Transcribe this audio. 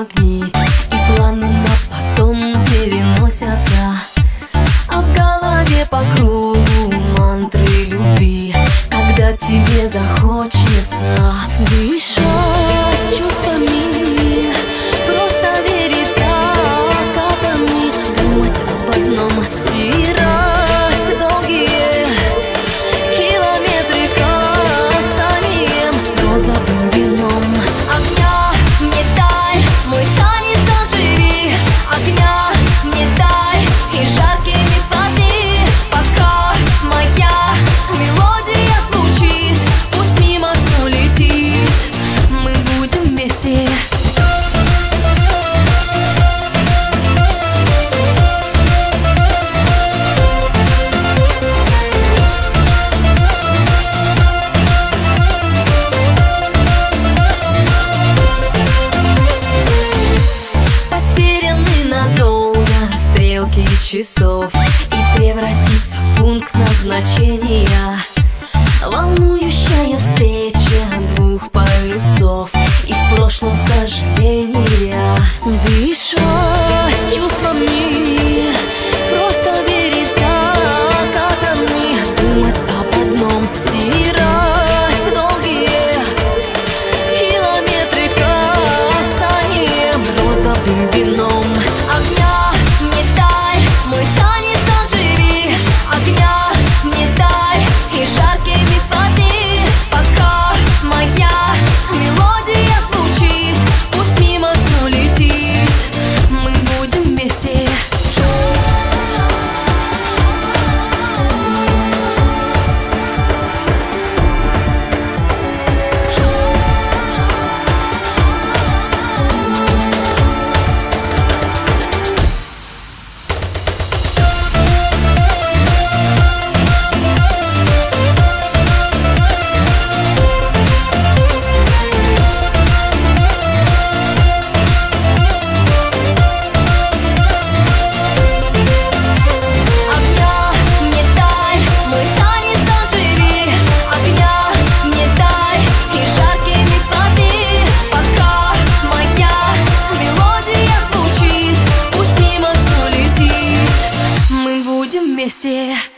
магнит, и планы на потом переносятся, а в голове по кругу мантры любви. Когда тебе захочется дышать чувствами, просто верить закатами, думать об одном, стирать долгие километры касанием, розовым вином. Огня мне дай, мой танец оживи, огня мне дай и жаркими воды, пока моя мелодия звучит, пусть мимо все летит, мы будем вместе. Часов и превратиться в пункт назначения, волнующая встреча двух полюсов и в прошлом сожаления. Дышать чувствами, просто верить закатами, думать об одном, стирать долгие километры касанием, розовым вином. Огня мне дай, мой танец оживи, огня мне дай и жаркими воды, пока моя мелодия звучит, пусть мимо все летит, мы будем вместе. Вместе.